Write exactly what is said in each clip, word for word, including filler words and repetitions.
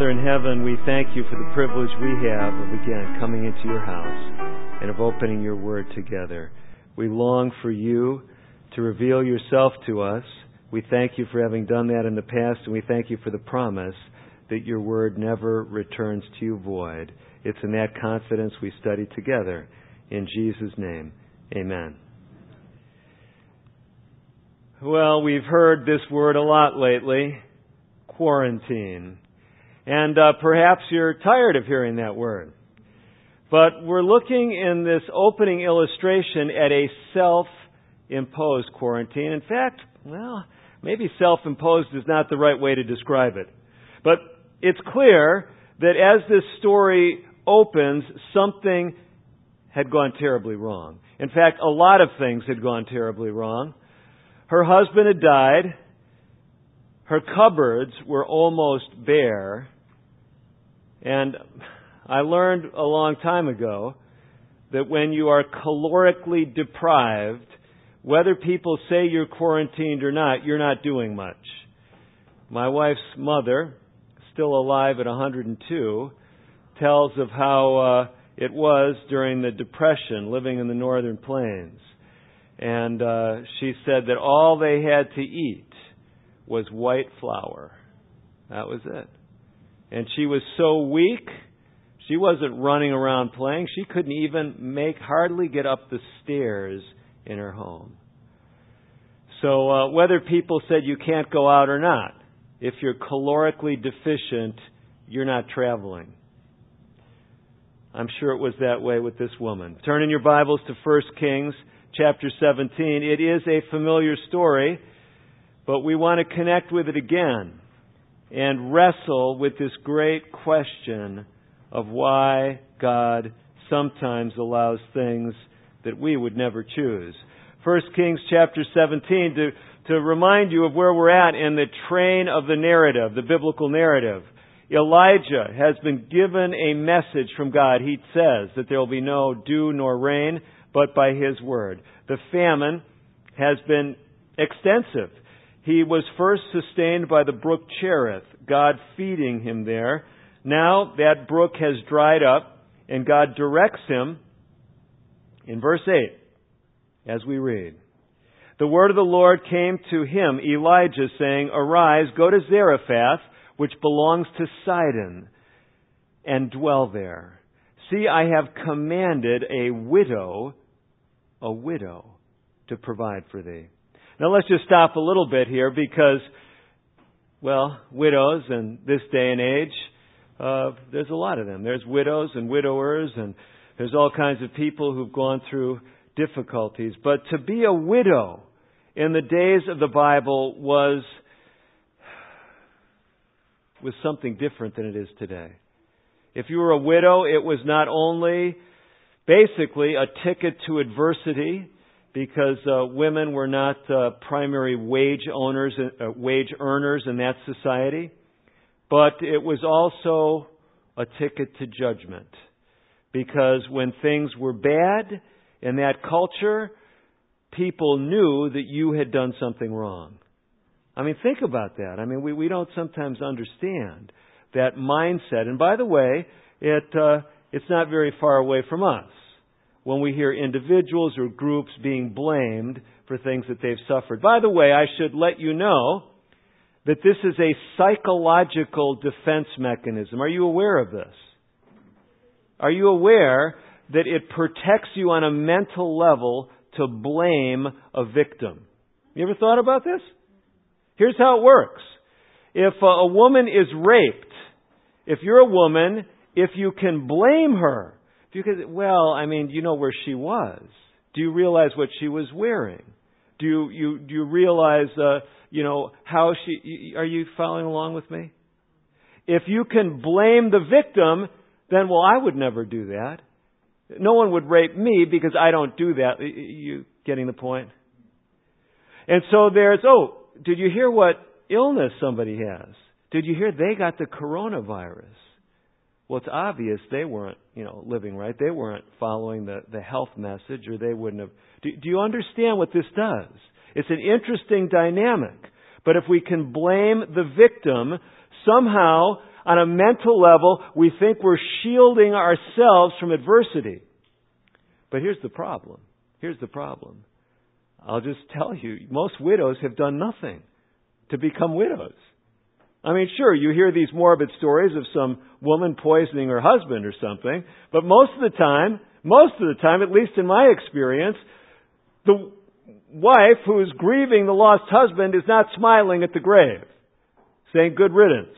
Father in heaven, we thank you for the privilege we have of again coming into your house and of opening your word together. We long for you to reveal yourself to us. We thank you for having done that in the past, and we thank you for the promise that your word never returns to you void. It's in that confidence we study together. In Jesus' name, amen. Well, we've heard this word a lot lately, quarantine. And uh, perhaps you're tired of hearing that word. But we're looking in this opening illustration at a self-imposed quarantine. In fact, well, maybe self-imposed is not the right way to describe it. But it's clear that as this story opens, something had gone terribly wrong. In fact, a lot of things had gone terribly wrong. Her husband had died. Her cupboards were almost bare. And I learned a long time ago that when you are calorically deprived, whether people say you're quarantined or not, you're not doing much. My wife's mother, still alive at one hundred two, tells of how uh, it was during the Depression, living in the Northern Plains. And uh, she said that all they had to eat was white flour. That was it. And she was so weak, she wasn't running around playing. She couldn't even make, hardly get up the stairs in her home. So uh, whether people said you can't go out or not, if you're calorically deficient, you're not traveling. I'm sure it was that way with this woman. Turn in your Bibles to First Kings chapter seventeen. It is a familiar story, but we want to connect with it again and wrestle with this great question of why God sometimes allows things that we would never choose. First Kings chapter seventeen, to, to remind you of where we're at in the train of the narrative, the biblical narrative. Elijah has been given a message from God. He says that there will be no dew nor rain, but by His word. The famine has been extensive. He was first sustained by the brook Cherith, God feeding him there. Now that brook has dried up, and God directs him in verse eight, as we read. The word of the Lord came to him, Elijah, saying, Arise, go to Zarephath, which belongs to Sidon, and dwell there. See, I have commanded a widow, a widow, to provide for thee. Now let's just stop a little bit here because, well, widows in this day and age, uh, there's a lot of them. There's widows and widowers, and there's all kinds of people who've gone through difficulties. But to be a widow in the days of the Bible was, was something different than it is today. If you were a widow, it was not only basically a ticket to adversity, because uh, women were not uh, primary wage owners, uh, wage earners in that society, but it was also a ticket to judgment. Because when things were bad in that culture, people knew that you had done something wrong. I mean, think about that. I mean, we, we don't sometimes understand that mindset. And by the way, it uh, it's not very far away from us when we hear individuals or groups being blamed for things that they've suffered. By the way, I should let you know that this is a psychological defense mechanism. Are you aware of this? Are you aware that it protects you on a mental level to blame a victim? You ever thought about this? Here's how it works. If a woman is raped, if you're a woman, if you can blame her, if you can, well, I mean, you know where she was. Do you realize what she was wearing? Do you, you do you realize, uh, you know, how she? Are you following along with me? If you can blame the victim, then well, I would never do that. No one would rape me because I don't do that. You getting the point? And so there's, oh, did you hear what illness somebody has? Did you hear they got the coronavirus? Well, it's obvious they weren't, you know, living right. They weren't following the, the health message, or they wouldn't have. Do, do you understand what this does? It's an interesting dynamic. But if we can blame the victim, somehow on a mental level, we think we're shielding ourselves from adversity. But here's the problem. Here's the problem. I'll just tell you, most widows have done nothing to become widows. I mean, sure, you hear these morbid stories of some woman poisoning her husband or something, but most of the time, most of the time, at least in my experience, the wife who is grieving the lost husband is not smiling at the grave, saying good riddance.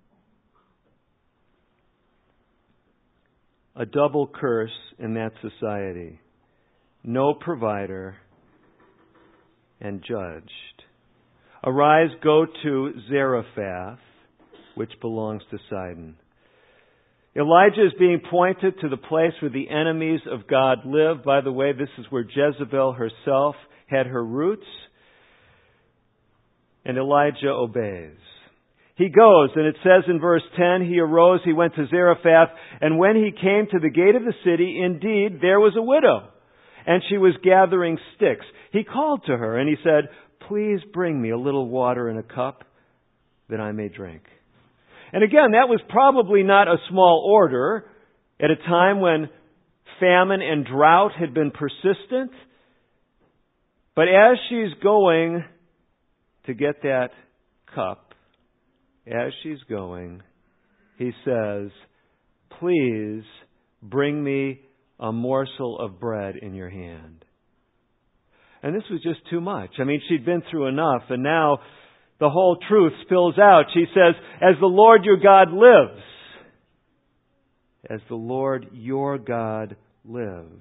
A double curse in that society. No provider and judged. Arise, go to Zarephath, which belongs to Sidon. Elijah is being pointed to the place where the enemies of God live. By the way, this is where Jezebel herself had her roots. And Elijah obeys. He goes, and it says in verse ten, he arose, he went to Zarephath, and when he came to the gate of the city, indeed, there was a widow, and she was gathering sticks. He called to her, and he said, please bring me a little water in a cup that I may drink. And again, that was probably not a small order at a time when famine and drought had been persistent. But as she's going to get that cup, as she's going, he says, please bring me a morsel of bread in your hand. And this was just too much. I mean, she'd been through enough, and now the whole truth spills out. She says, as the Lord your God lives, as the Lord your God lives,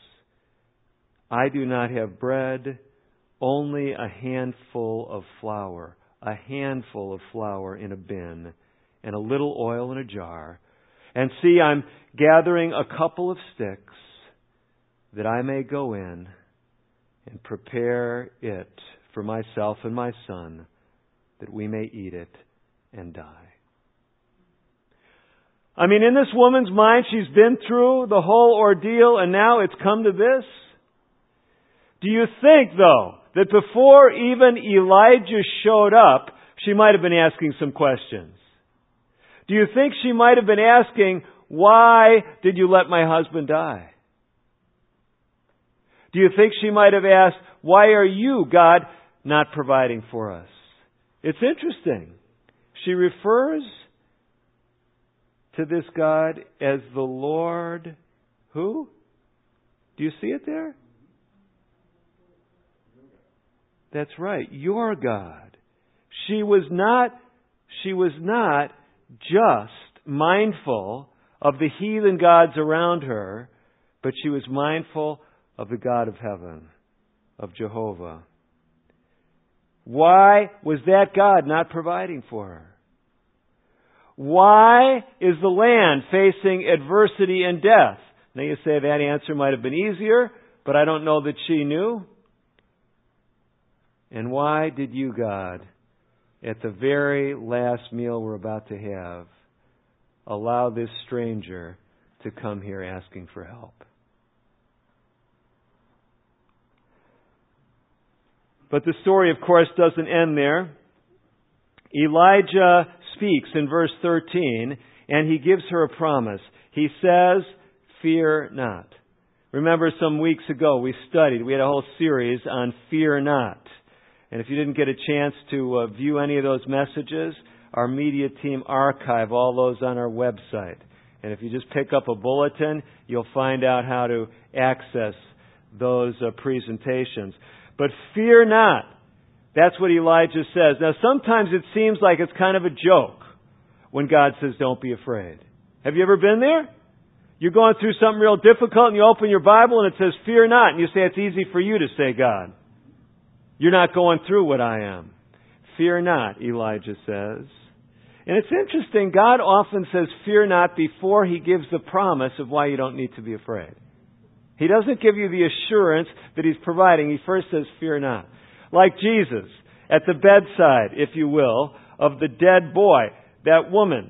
I do not have bread, only a handful of flour, a handful of flour in a bin, and a little oil in a jar. And see, I'm gathering a couple of sticks that I may go in and prepare it for myself and my son, that we may eat it and die. I mean, in this woman's mind, she's been through the whole ordeal, and now it's come to this. Do you think, though, that before even Elijah showed up, she might have been asking some questions? Do you think she might have been asking, why did you let my husband die? Do you think she might have asked, why are you, God, not providing for us? It's interesting. She refers to this God as the Lord, who? Do you see it there? That's right, your God. She was not, she was not just mindful of the heathen gods around her, but she was mindful of the God of heaven, of Jehovah. Why was that God not providing for her? Why is the land facing adversity and death? Now you say that answer might have been easier, but I don't know that she knew. And why did you, God, at the very last meal we're about to have, allow this stranger to come here asking for help? But the story, of course, doesn't end there. Elijah speaks in verse thirteen, and he gives her a promise. He says, fear not. Remember some weeks ago we studied, we had a whole series on fear not. And if you didn't get a chance to uh, view any of those messages, our media team archive all those on our website. And if you just pick up a bulletin, you'll find out how to access those uh, presentations. But fear not. That's what Elijah says. Now, sometimes it seems like it's kind of a joke when God says, don't be afraid. Have you ever been there? You're going through something real difficult and you open your Bible and it says, fear not. And you say, it's easy for you to say, God. You're not going through what I am. Fear not, Elijah says. And it's interesting, God often says, fear not, before He gives the promise of why you don't need to be afraid. He doesn't give you the assurance that He's providing. He first says, fear not. Like Jesus, at the bedside, if you will, of the dead boy, that woman.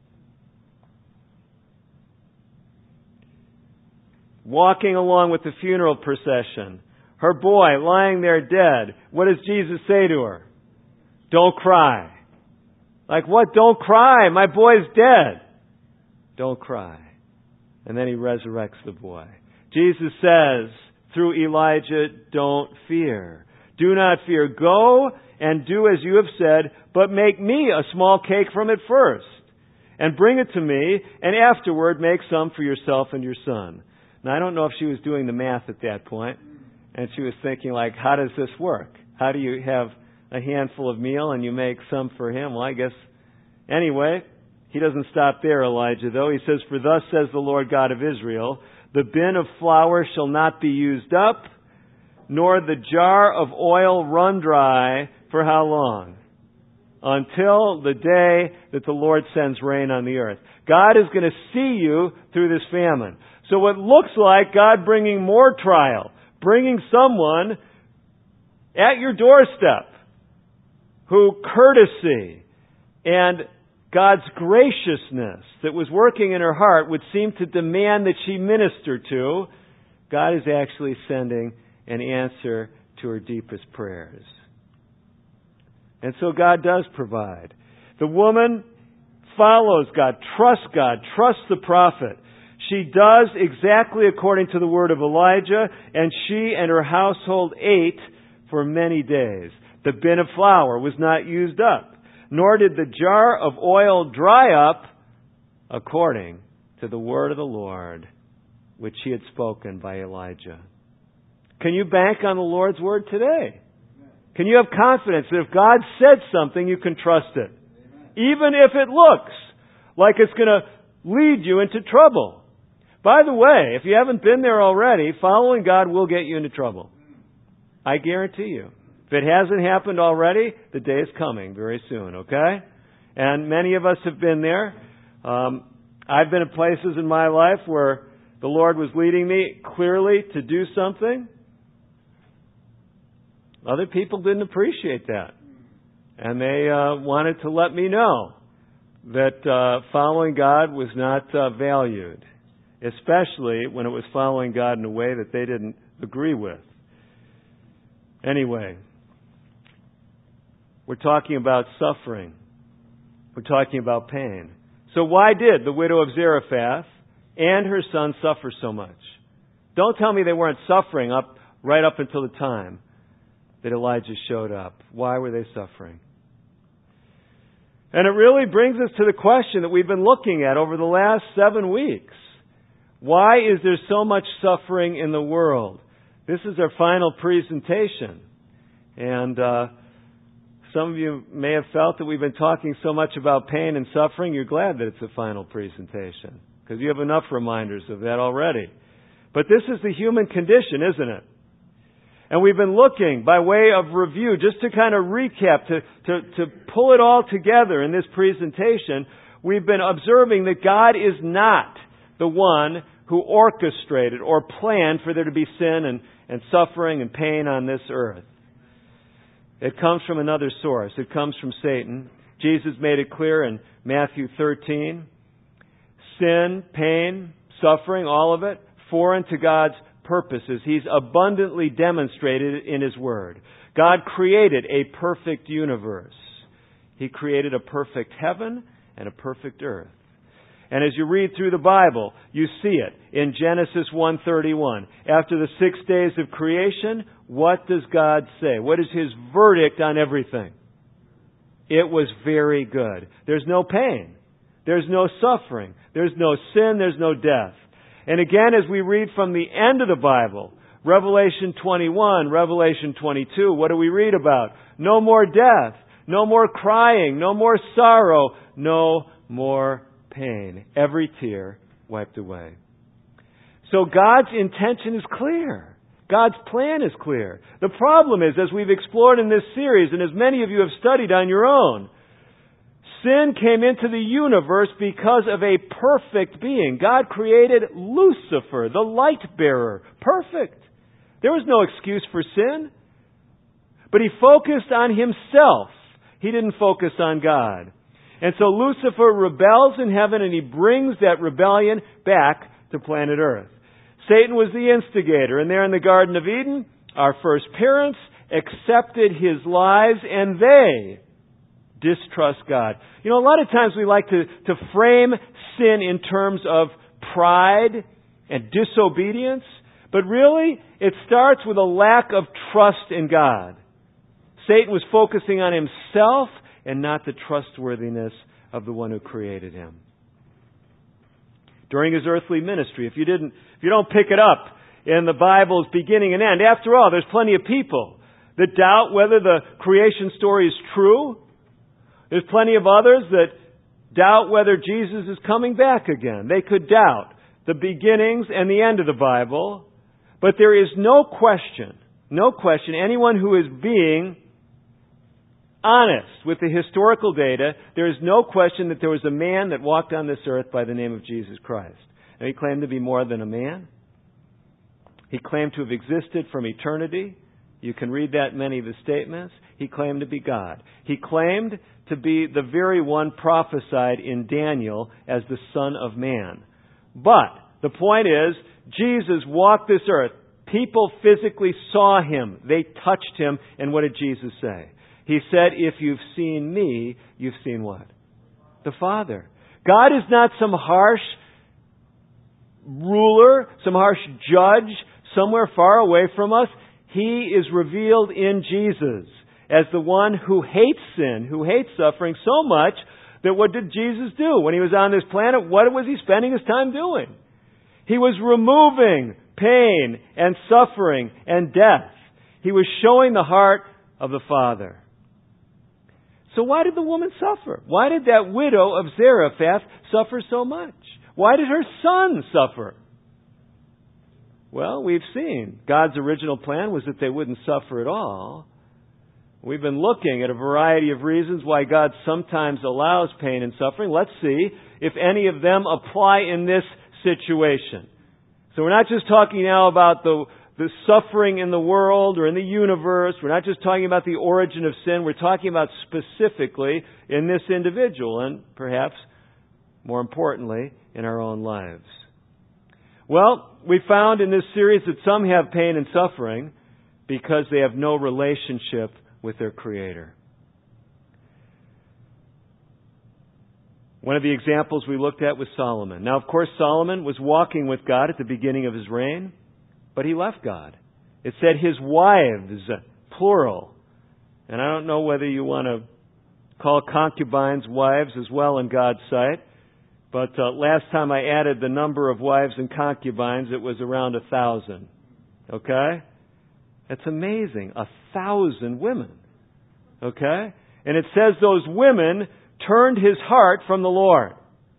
Walking along with the funeral procession. Her boy lying there dead. What does Jesus say to her? Don't cry. Like, what? Don't cry. My boy's dead. Don't cry. And then he resurrects the boy. Jesus says through Elijah, don't fear. Do not fear. Go and do as you have said, but make me a small cake from it first. And bring it to me, and afterward make some for yourself and your son. Now, I don't know if she was doing the math at that point, and she was thinking, like, how does this work? How do you have a handful of meal and you make some for him? Well, I guess, anyway, he doesn't stop there, Elijah, though. He says, for thus says the Lord God of Israel, the bin of flour shall not be used up, nor the jar of oil run dry for how long? Until the day that the Lord sends rain on the earth. God is going to see you through this famine. So what looks like God bringing more trial, bringing someone at your doorstep who courtesy and God's graciousness that was working in her heart would seem to demand that she minister to, God is actually sending an answer to her deepest prayers. And so God does provide. The woman follows God, trusts God, trusts the prophet. She does exactly according to the word of Elijah, and she and her household ate for many days. The bin of flour was not used up, nor did the jar of oil dry up, according to the word of the Lord, which he had spoken by Elijah. Can you bank on the Lord's word today? Can you have confidence that if God said something, you can trust it? Even if it looks like it's going to lead you into trouble. By the way, if you haven't been there already, following God will get you into trouble. I guarantee you. If it hasn't happened already, the day is coming very soon, okay? And many of us have been there. Um, I've been in places in my life where the Lord was leading me clearly to do something. Other people didn't appreciate that. And they uh, wanted to let me know that uh, following God was not uh, valued, especially when it was following God in a way that they didn't agree with. Anyway, we're talking about suffering. We're talking about pain. So why did the widow of Zarephath and her son suffer so much? Don't tell me they weren't suffering up right up until the time that Elijah showed up. Why were they suffering? And it really brings us to the question that we've been looking at over the last seven weeks. Why is there so much suffering in the world? This is our final presentation. And uh, some of you may have felt that we've been talking so much about pain and suffering, you're glad that it's a final presentation, because you have enough reminders of that already. But this is the human condition, isn't it? And we've been looking by way of review, just to kind of recap, to, to, to pull it all together in this presentation, we've been observing that God is not the one who orchestrated or planned for there to be sin and, and suffering and pain on this earth. It comes from another source. It comes from Satan. Jesus made it clear in Matthew thirteen. Sin, pain, suffering, all of it, foreign to God's purposes. He's abundantly demonstrated in His Word. God created a perfect universe. He created a perfect heaven and a perfect earth. And as you read through the Bible, you see it in Genesis one thirty-one. After the six days of creation, what does God say? What is His verdict on everything? It was very good. There's no pain. There's no suffering. There's no sin. There's no death. And again, as we read from the end of the Bible, Revelation twenty-one, Revelation twenty-two, what do we read about? No more death, no more crying, no more sorrow, no more pain. Every tear wiped away. So God's intention is clear. God's plan is clear. The problem is, as we've explored in this series, and as many of you have studied on your own, sin came into the universe because of a perfect being. God created Lucifer, the light bearer. Perfect. There was no excuse for sin. But he focused on himself. He didn't focus on God. And so Lucifer rebels in heaven, and he brings that rebellion back to planet Earth. Satan was the instigator, and there in the Garden of Eden, our first parents accepted his lies, and they distrust God. You know, a lot of times we like to, to frame sin in terms of pride and disobedience, but really it starts with a lack of trust in God. Satan was focusing on himself and not the trustworthiness of the one who created him. During his earthly ministry, if you didn't, if you don't pick it up in the Bible's beginning and end, after all, there's plenty of people that doubt whether the creation story is true. There's plenty of others that doubt whether Jesus is coming back again. They could doubt the beginnings and the end of the Bible, but there is no question, no question, anyone who is being honest with the historical data, there is no question that there was a man that walked on this earth by the name of Jesus Christ. And he claimed to be more than a man. He claimed to have existed from eternity. You can read that in many of the statements. He claimed to be God. He claimed to be the very one prophesied in Daniel as the Son of Man. But the point is, Jesus walked this earth. People physically saw Him. They touched Him. And what did Jesus say? He said, if you've seen me, you've seen what? The Father. God is not some harsh ruler, some harsh judge somewhere far away from us. He is revealed in Jesus as the one who hates sin, who hates suffering so much that what did Jesus do? When He was on this planet, what was He spending His time doing? He was removing pain and suffering and death. He was showing the heart of the Father. So why did the woman suffer? Why did that widow of Zarephath suffer so much? Why did her son suffer? Well, we've seen God's original plan was that they wouldn't suffer at all. We've been looking at a variety of reasons why God sometimes allows pain and suffering. Let's see if any of them apply in this situation. So we're not just talking now about the the suffering in the world or in the universe. We're not just talking about the origin of sin. We're talking about specifically in this individual and perhaps more importantly in our own lives. Well, we found in this series that some have pain and suffering because they have no relationship with their Creator. One of the examples we looked at was Solomon. Now, of course, Solomon was walking with God at the beginning of his reign, but he left God. It said his wives, plural. And I don't know whether you want to call concubines wives as well in God's sight, but uh, last time I added the number of wives and concubines, it was around a thousand. Okay? That's amazing. A thousand women. Okay? And it says those women turned his heart from the Lord.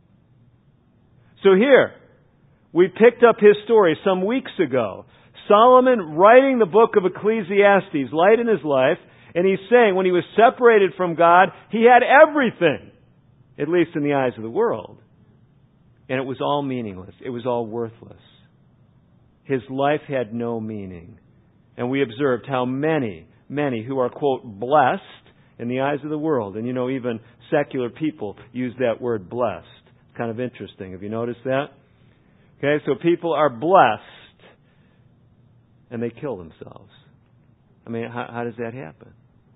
So here, we picked up his story some weeks ago. Solomon writing the book of Ecclesiastes, light in his life, and he's saying when he was separated from God, he had everything, at least in the eyes of the world. And it was all meaningless. It was all worthless. His life had no meaning. And we observed how many, many who are, quote, blessed in the eyes of the world, and you know, even secular people use that word blessed. It's kind of interesting. Have you noticed that? Okay, so people are blessed and they kill themselves. I mean, how, how does that happen?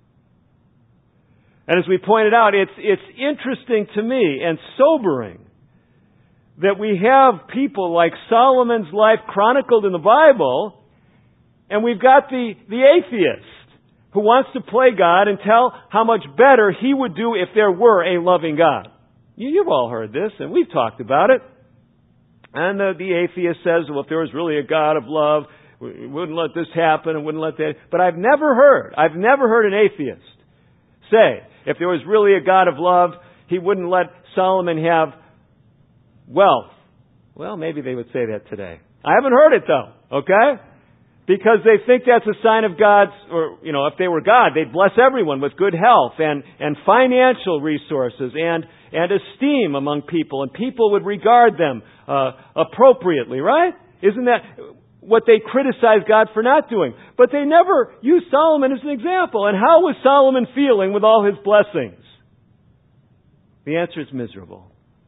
And as we pointed out, it's it's interesting to me and sobering that we have people like Solomon's life chronicled in the Bible, and we've got the, the atheist who wants to play God and tell how much better he would do if there were a loving God. You, you've all heard this, and we've talked about it. And the, the atheist says, well, if there was really a God of love, we wouldn't let this happen and wouldn't let that. But I've never heard, I've never heard an atheist say, if there was really a God of love, He wouldn't let Solomon have wealth. Well, maybe they would say that today. I haven't heard it though, okay? Because they think that's a sign of God's, or, you know, if they were God, they'd bless everyone with good health and, and financial resources and, and esteem among people, and people would regard them uh, appropriately, right? Isn't that what they criticize God for not doing? But they never use Solomon as an example. And how was Solomon feeling with all his blessings? The answer is miserable.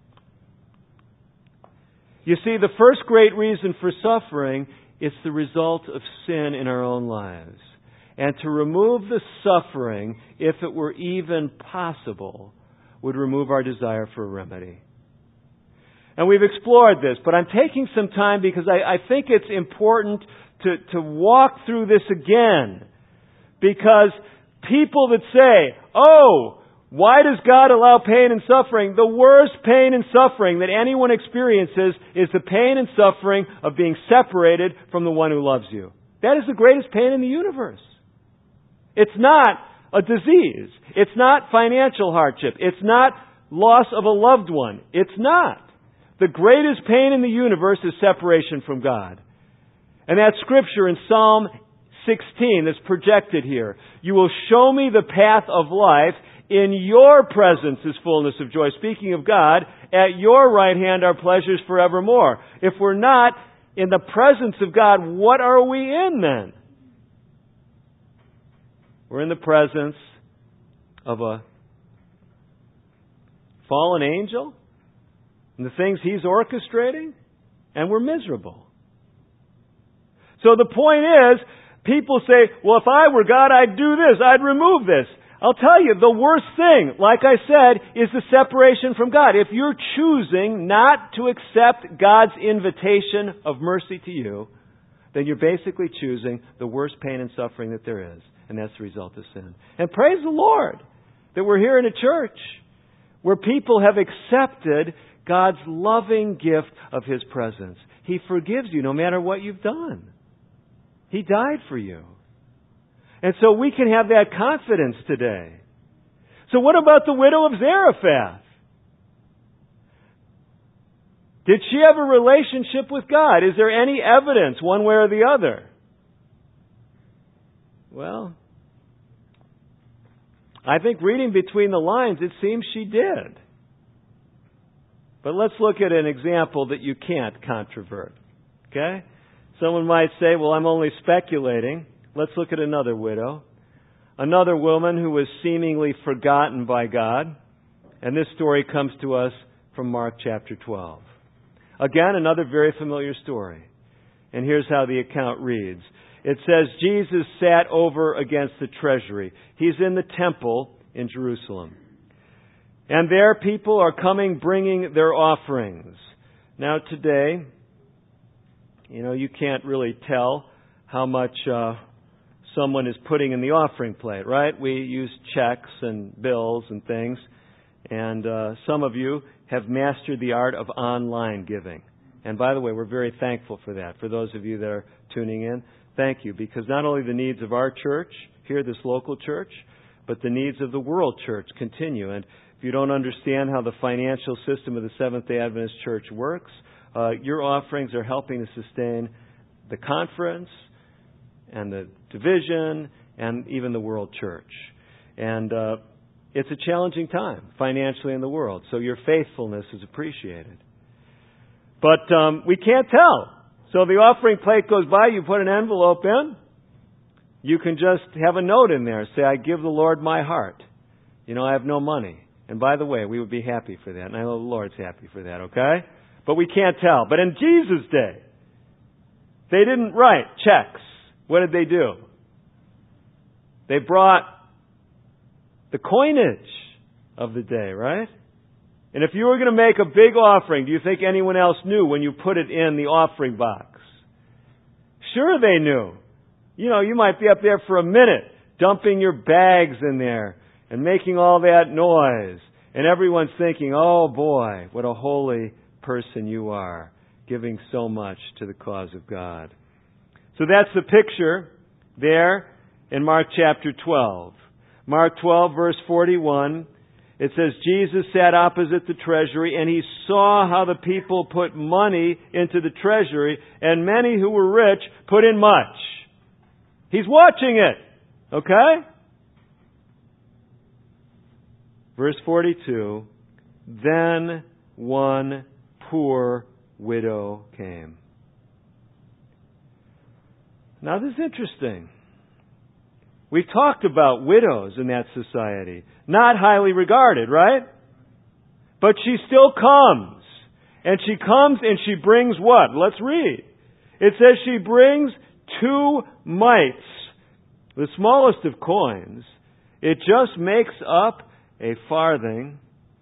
You see, the first great reason for suffering is the result of sin in our own lives. and to remove the suffering, if it were even possible, would remove our desire for a remedy. And we've explored this, but I'm taking some time because I, I think it's important to, to walk through this again. Because people that say, oh, why does God allow pain and suffering? The worst pain and suffering that anyone experiences is the pain and suffering of being separated from the one who loves you. That is the greatest pain in the universe. It's not a disease. It's not financial hardship. It's not loss of a loved one. It's not. The greatest pain in the universe is separation from God. And that scripture in Psalm sixteen that's projected here. You will show me the path of life. In your presence is fullness of joy. Speaking of God, at your right hand are pleasures forevermore. If we're not in the presence of God, what are we in then? We're in the presence of a fallen angel and the things he's orchestrating, and we're miserable. So the point is, people say, well, if I were God, I'd do this, I'd remove this. I'll tell you, the worst thing, like I said, is the separation from God. If you're choosing not to accept God's invitation of mercy to you, then you're basically choosing the worst pain and suffering that there is. And that's the result of sin. And praise the Lord that we're here in a church where people have accepted God's loving gift of His presence. He forgives you no matter what you've done. He died for you. And so we can have that confidence today. So what about the widow of Zarephath? Did she have a relationship with God? Is there any evidence one way or the other? Well, I think reading between the lines, it seems she did. But let's look at an example that you can't controvert. Okay? Someone might say, well, I'm only speculating. Let's look at another widow. Another woman who was seemingly forgotten by God. And this story comes to us from Mark chapter twelve. Again, another very familiar story. And here's how the account reads. It says, Jesus sat over against the treasury. He's in the temple in Jerusalem. And there people are coming bringing their offerings. Now today, you know, you can't really tell how much uh, someone is putting in the offering plate, right? We use checks and bills and things. And uh, some of you have mastered the art of online giving. And by the way, we're very thankful for that. For those of you that are tuning in, thank you. Because not only the needs of our church, here, this local church, but the needs of the world church continue. And if you don't understand how the financial system of the Seventh-day Adventist Church works, uh, your offerings are helping to sustain the conference and the division and even the world church. And uh, it's a challenging time financially in the world. So your faithfulness is appreciated. But um, we can't tell. So the offering plate goes by, you put an envelope in. You can just have a note in there. Say, I give the Lord my heart. You know, I have no money. And by the way, we would be happy for that. And I know the Lord's happy for that, okay? But we can't tell. But in Jesus' day, they didn't write checks. What did they do? They brought the coinage of the day, right? And if you were going to make a big offering, do you think anyone else knew when you put it in the offering box? Sure they knew. You know, you might be up there for a minute, dumping your bags in there and making all that noise. And everyone's thinking, oh boy, what a holy person you are, giving so much to the cause of God. So that's the picture there in Mark chapter twelve. Mark twelve, verse forty-one. It says, Jesus sat opposite the treasury, and he saw how the people put money into the treasury, and many who were rich put in much. He's watching it. Okay? Verse forty-two, then one poor widow came. Now this is interesting. We've talked about widows in that society. Not highly regarded, right? But she still comes. And she comes and she brings what? Let's read. It says she brings two mites the smallest of coins, it just makes up a farthing.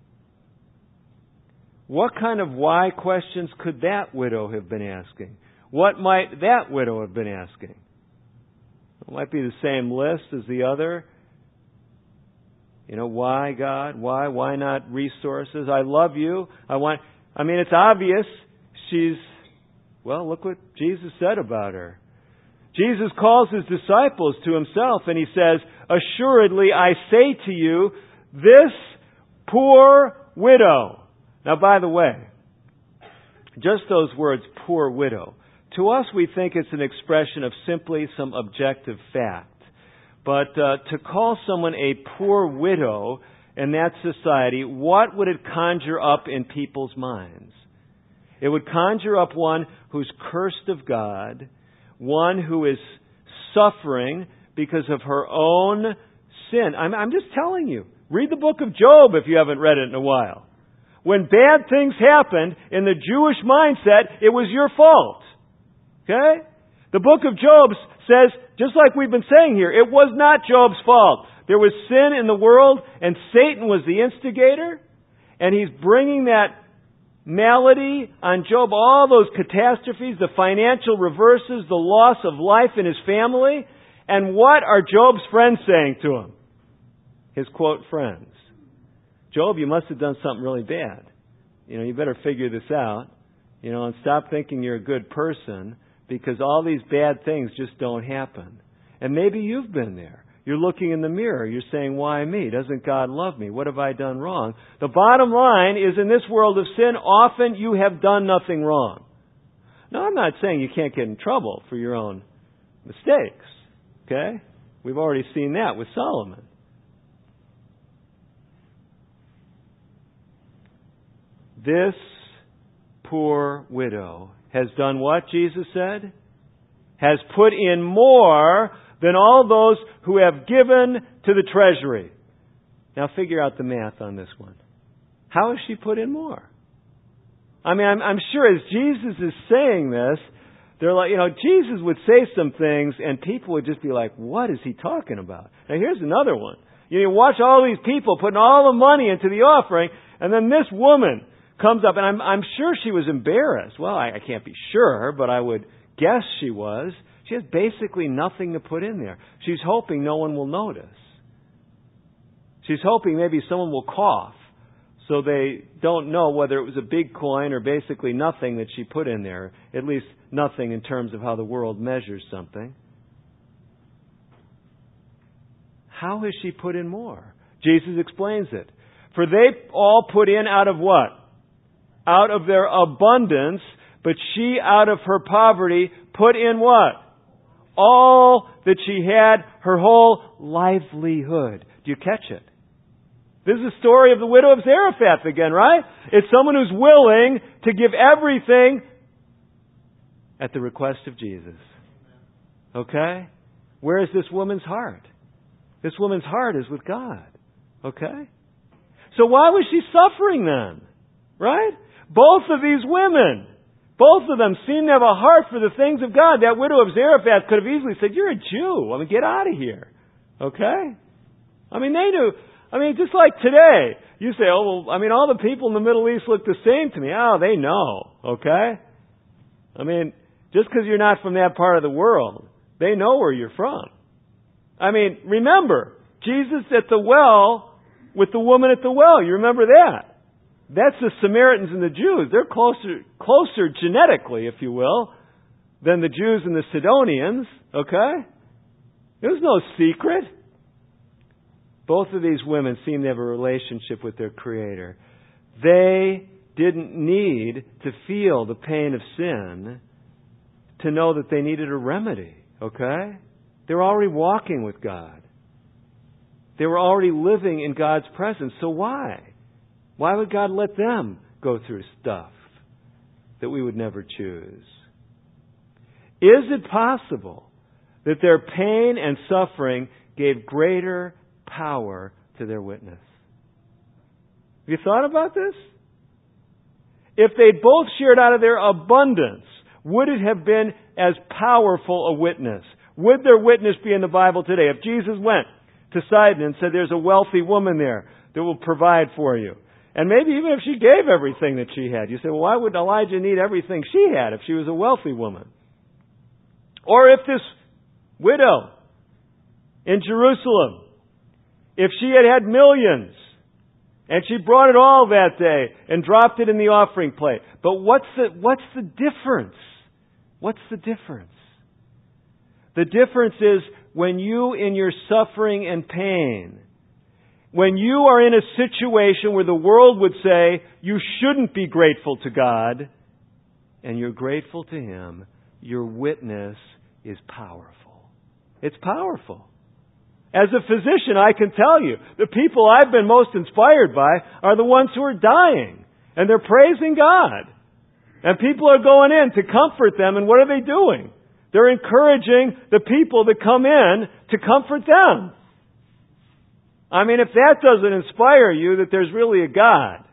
What kind of why questions could that widow have been asking? What might that widow have been asking? It might be the same list as the other. You know, why, God? Why? Why not resources? I love you. I want... I mean, it's obvious she's... Well, look what Jesus said about her. Jesus calls His disciples to Himself and He says, assuredly, I say to you, this poor widow... Now, by the way, just those words, poor widow, to us we think it's an expression of simply some objective fact. But uh, to call someone a poor widow in that society, what would it conjure up in people's minds? It would conjure up one who's cursed of God, one who is suffering because of her own sin. I'm, I'm just telling you, read the book of Job if you haven't read it in a while. When bad things happened, in the Jewish mindset, it was your fault. Okay? The book of Job says, just like we've been saying here, it was not Job's fault. There was sin in the world, and Satan was the instigator, and he's bringing that malady on Job, all those catastrophes, the financial reverses, the loss of life in his family. And what are Job's friends saying to him? His quote friends. Job, you must have done something really bad. You know, you better figure this out. You know, and stop thinking you're a good person, because all these bad things just don't happen. And maybe you've been there. You're looking in the mirror. You're saying, why me? Doesn't God love me? What have I done wrong? The bottom line is, in this world of sin, often you have done nothing wrong. Now, I'm not saying you can't get in trouble for your own mistakes. Okay? We've already seen that with Solomon. This poor widow has done what, Jesus said? Has put in more than all those who have given to the treasury. Now figure out the math on this one. How has she put in more? I mean, I'm, I'm sure as Jesus is saying this, they're like, you know, Jesus would say some things and people would just be like, what is He talking about? Now here's another one. You know, you watch all these people putting all the money into the offering, and then this woman comes up, and I'm, I'm sure she was embarrassed. Well, I, I can't be sure, but I would guess she was. She has basically nothing to put in there. She's hoping no one will notice. She's hoping maybe someone will cough so they don't know whether it was a big coin or basically nothing that she put in there. At least nothing in terms of how the world measures something. How has she put in more? Jesus explains it. For they all put in out of what? Out of their abundance, but she out of her poverty put in what? All that she had, her whole livelihood. Do you catch it? This is the story of the widow of Zarephath again, right? It's someone who's willing to give everything at the request of Jesus. Okay? Where is this woman's heart? This woman's heart is with God. Okay? So why was she suffering then? Right? Both of these women, both of them seem to have a heart for the things of God. That widow of Zarephath could have easily said, you're a Jew. I mean, get out of here. Okay? I mean, they knew. I mean, just like today, you say, oh, well, I mean, all the people in the Middle East look the same to me. Oh, they know. Okay? I mean, just because you're not from that part of the world, they know where you're from. I mean, remember, Jesus at the well with the woman at the well. You remember that? That's the Samaritans and the Jews. They're closer, closer genetically, if you will, than the Jews and the Sidonians. Okay? There's no secret. Both of these women seem to have a relationship with their Creator. They didn't need to feel the pain of sin to know that they needed a remedy. Okay? They were already walking with God. They were already living in God's presence. So why? Why would God let them go through stuff that we would never choose? Is it possible that their pain and suffering gave greater power to their witness? Have you thought about this? If they both shared out of their abundance, would it have been as powerful a witness? Would their witness be in the Bible today? If Jesus went to Sidon and said, there's a wealthy woman there that will provide for you. And maybe even if she gave everything that she had. You say, well, why would Elijah need everything she had if she was a wealthy woman? Or if this widow in Jerusalem, if she had had millions, and she brought it all that day and dropped it in the offering plate. But what's the, what's the difference? What's the difference? The difference is when you, in your suffering and pain, when you are in a situation where the world would say you shouldn't be grateful to God, and you're grateful to Him, your witness is powerful. It's powerful. As a physician, I can tell you, the people I've been most inspired by are the ones who are dying, and they're praising God. And people are going in to comfort them, and what are they doing? They're encouraging the people that come in to comfort them. I mean, if that doesn't inspire you that there's really a God,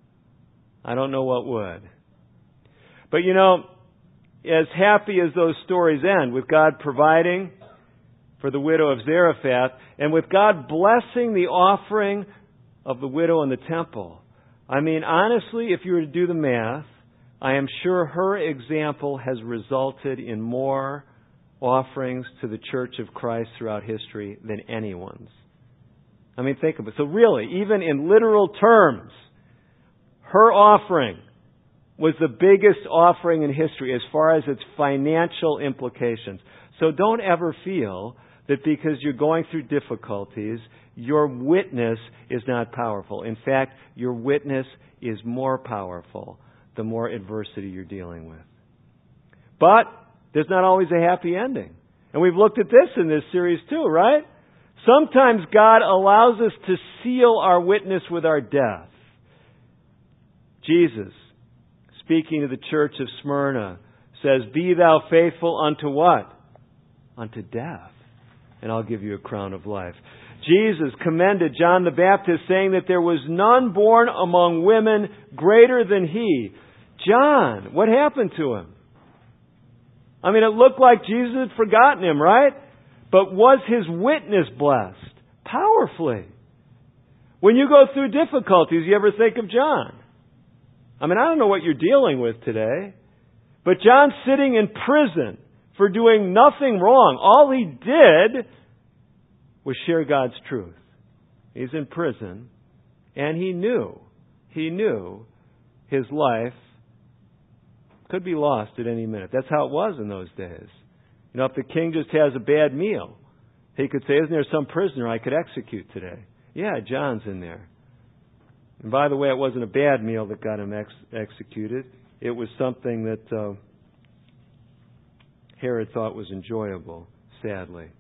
I don't know what would. But you know, as happy as those stories end, with God providing for the widow of Zarephath, and with God blessing the offering of the widow in the temple, I mean, honestly, if you were to do the math, I am sure her example has resulted in more offerings to the Church of Christ throughout history than anyone's. I mean, think of it. So really, even in literal terms, her offering was the biggest offering in history as far as its financial implications. So don't ever feel that because you're going through difficulties, your witness is not powerful. In fact, your witness is more powerful the more adversity you're dealing with. But there's not always a happy ending. And we've looked at this in this series too, right? Sometimes God allows us to seal our witness with our death. Jesus, speaking to the church of Smyrna, says, "Be thou faithful unto what? Unto death, and I'll give you a crown of life." Jesus commended John the Baptist, saying that there was none born among women greater than he. John, what happened to him? I mean, it looked like Jesus had forgotten him, right? But was his witness blessed? Powerfully. When you go through difficulties, you ever think of John? I mean, I don't know what you're dealing with today, but John's sitting in prison for doing nothing wrong. All he did was share God's truth. He's in prison, and he knew, he knew his life could be lost at any minute. That's how it was in those days. You know, if the king just has a bad meal, he could say, "Isn't there some prisoner I could execute today?" Yeah, John's in there. And by the way, it wasn't a bad meal that got him ex- executed. It was something that uh, Herod thought was enjoyable, sadly.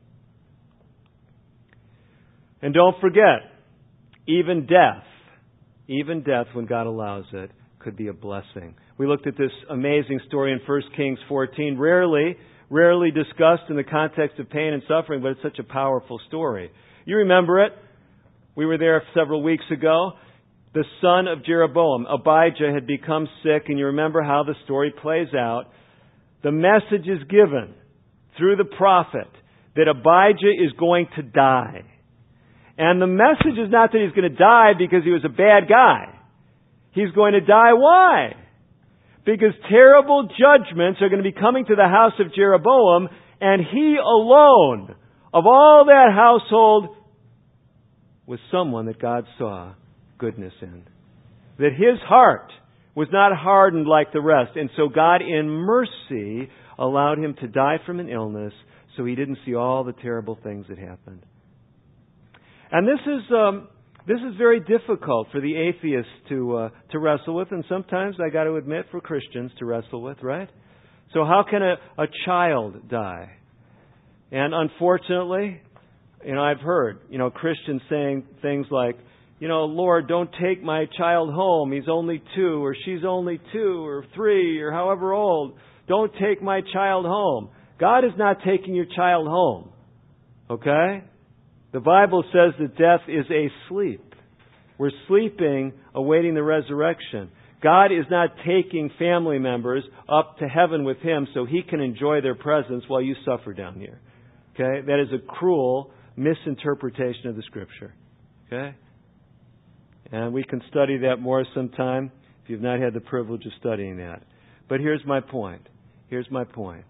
And don't forget, even death, even death, when God allows it, could be a blessing. We looked at this amazing story in First Kings fourteen, rarely, rarely discussed in the context of pain and suffering, but it's such a powerful story. You remember it. We were there several weeks ago. The son of Jeroboam, Abijah, had become sick, and you remember how the story plays out. The message is given through the prophet that Abijah is going to die. And the message is not that he's going to die because he was a bad guy. He's going to die. Why? Because terrible judgments are going to be coming to the house of Jeroboam, and he alone, of all that household, was someone that God saw goodness in. That his heart was not hardened like the rest. And so God, in mercy, allowed him to die from an illness so he didn't see all the terrible things that happened. And this is um, this is very difficult for the atheists to uh, to wrestle with, and sometimes, I got to admit, for Christians to wrestle with, right? So how can a, a child die? And unfortunately, you know, I've heard, you know, Christians saying things like, you know, "Lord, don't take my child home. He's only two, or she's only two, or three, or however old. Don't take my child home." God is not taking your child home. Okay? The Bible says that death is a sleep. We're sleeping, awaiting the resurrection. God is not taking family members up to heaven with Him so He can enjoy their presence while you suffer down here. Okay? That is a cruel misinterpretation of the Scripture. Okay? And we can study that more sometime if you've not had the privilege of studying that. But here's my point. Here's my point.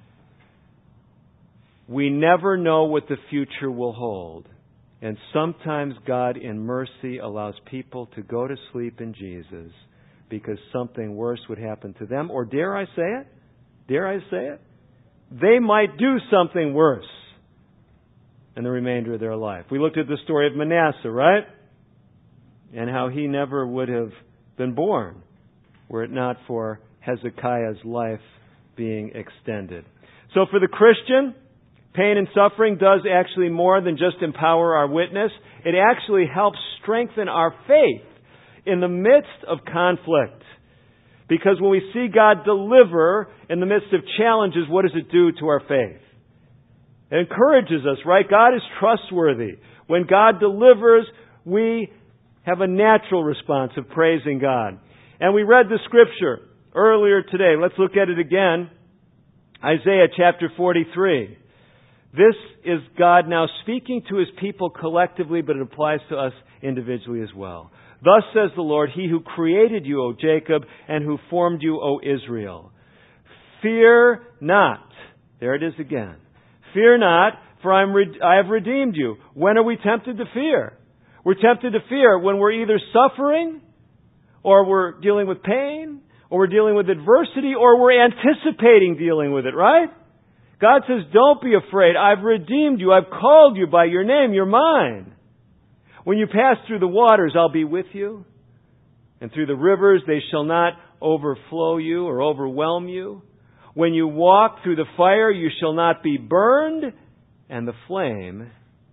We never know what the future will hold. And sometimes God in mercy allows people to go to sleep in Jesus because something worse would happen to them. Or dare I say it? Dare I say it? They might do something worse in the remainder of their life. We looked at the story of Manasseh, right? And how he never would have been born were it not for Hezekiah's life being extended. So for the Christian, pain and suffering does actually more than just empower our witness. It actually helps strengthen our faith in the midst of conflict. Because when we see God deliver in the midst of challenges, what does it do to our faith? It encourages us, right? God is trustworthy. When God delivers, we have a natural response of praising God. And we read the Scripture earlier today. Let's look at it again. Isaiah chapter forty-three. This is God now speaking to His people collectively, but it applies to us individually as well. Thus says the Lord, He who created you, O Jacob, and who formed you, O Israel. Fear not. There it is again. Fear not, for I am re- I have redeemed you. When are we tempted to fear? We're tempted to fear when we're either suffering, or we're dealing with pain, or we're dealing with adversity, or we're anticipating dealing with it, right? God says, don't be afraid. I've redeemed you. I've called you by your name. You're mine. When you pass through the waters, I'll be with you. And through the rivers, they shall not overflow you or overwhelm you. When you walk through the fire, you shall not be burned, and the flame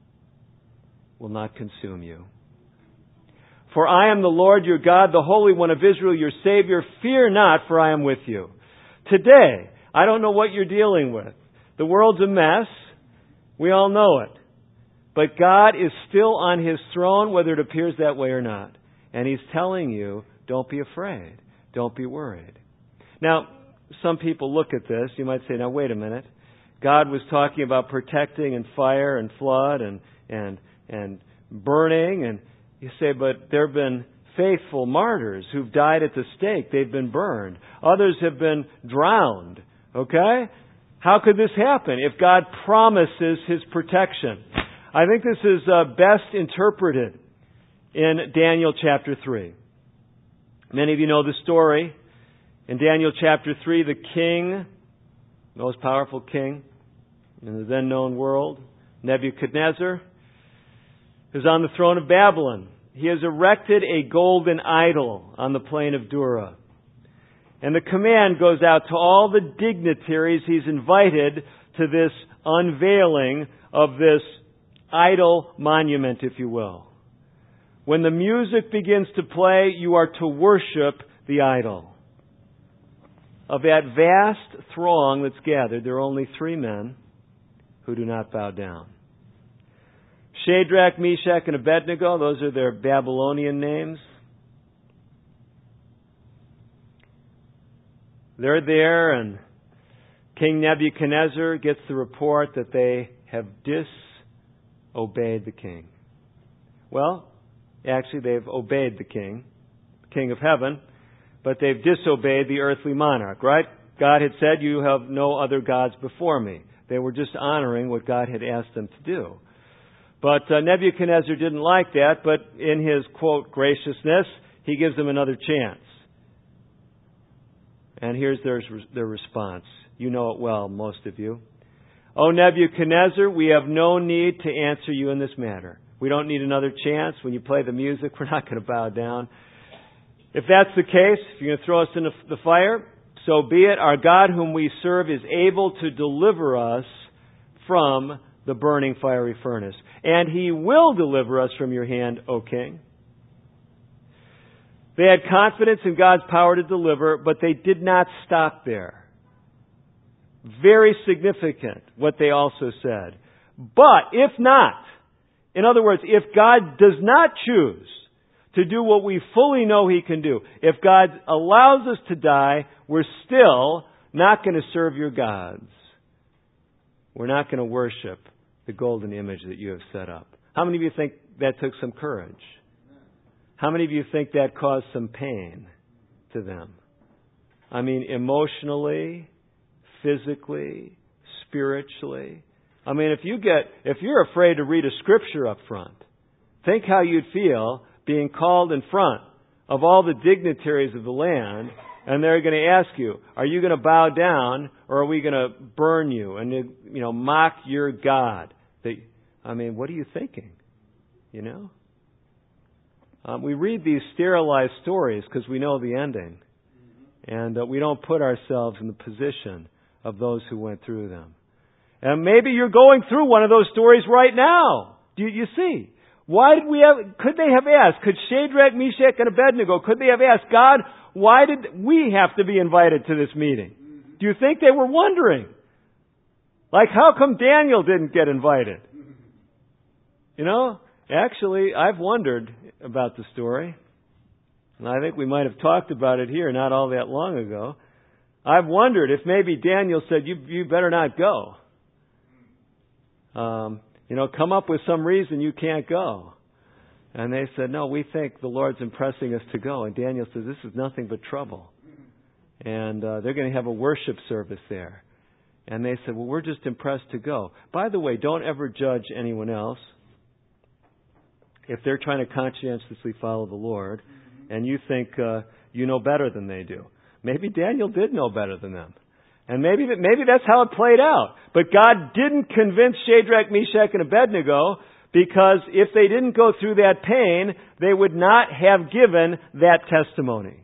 will not consume you. For I am the Lord your God, the Holy One of Israel, your Savior. Fear not, for I am with you. Today, I don't know what you're dealing with. The world's a mess. We all know it. But God is still on His throne, whether it appears that way or not. And He's telling you, don't be afraid. Don't be worried. Now, some people look at this. You might say, now wait a minute. God was talking about protecting and fire and flood and, and, and burning. And you say, but there have been faithful martyrs who've died at the stake. They've been burned. Others have been drowned. Okay? How could this happen if God promises His protection? I think this is uh, best interpreted in Daniel chapter three. Many of you know the story. In Daniel chapter three, the king, most powerful king in the then known world, Nebuchadnezzar, is on the throne of Babylon. He has erected a golden idol on the plain of Dura. And the command goes out to all the dignitaries he's invited to this unveiling of this idol monument, if you will. When the music begins to play, you are to worship the idol. Of that vast throng that's gathered, there are only three men who do not bow down. Shadrach, Meshach, and Abednego, those are their Babylonian names. They're there, and King Nebuchadnezzar gets the report that they have disobeyed the king. Well, actually they've obeyed the king, the king of heaven, but they've disobeyed the earthly monarch, right? God had said, you have no other gods before me. They were just honoring what God had asked them to do. But uh, Nebuchadnezzar didn't like that, but in his, quote, graciousness, he gives them another chance. And here's their, their response. You know it well, most of you. O Nebuchadnezzar, we have no need to answer you in this matter. We don't need another chance. When you play the music, we're not going to bow down. If that's the case, if you're going to throw us in the fire, so be it. Our God whom we serve is able to deliver us from the burning fiery furnace. And He will deliver us from your hand, O King. They had confidence in God's power to deliver, but they did not stop there. Very significant what they also said. But if not, in other words, if God does not choose to do what we fully know He can do, if God allows us to die, we're still not going to serve your gods. we're not going to worship the golden image that you have set up. How many of you think that took some courage? How many of you think that caused some pain to them? I mean, emotionally, physically, spiritually. I mean, if you get, if you're afraid to read a scripture up front, think how you'd feel being called in front of all the dignitaries of the land, and they're going to ask you, are you going to bow down, or are we going to burn you and, you know, mock your God? That, I mean, what are you thinking? You know? Um, we read these sterilized stories because we know the ending. And uh, we don't put ourselves in the position of those who went through them. And maybe you're going through one of those stories right now. Do you, you see? Why did we have, could they have asked, could Shadrach, Meshach, and Abednego, could they have asked, God, why did we have to be invited to this meeting? Do you think they were wondering? Like, how come Daniel didn't get invited? You know, actually, I've wondered about the story. And I think we might have talked about it here not all that long ago. I've wondered if maybe Daniel said, you, you better not go. Um, you know, come up with some reason you can't go. And they said, no, we think the Lord's impressing us to go. And Daniel says, this is nothing but trouble. And uh, they're going to have a worship service there. And they said, well, we're just impressed to go. By the way, don't ever judge anyone else if they're trying to conscientiously follow the Lord and you think uh, you know better than they do. Maybe Daniel did know better than them. And maybe that, maybe that's how it played out. But God didn't convince Shadrach, Meshach, and Abednego, because if they didn't go through that pain, they would not have given that testimony.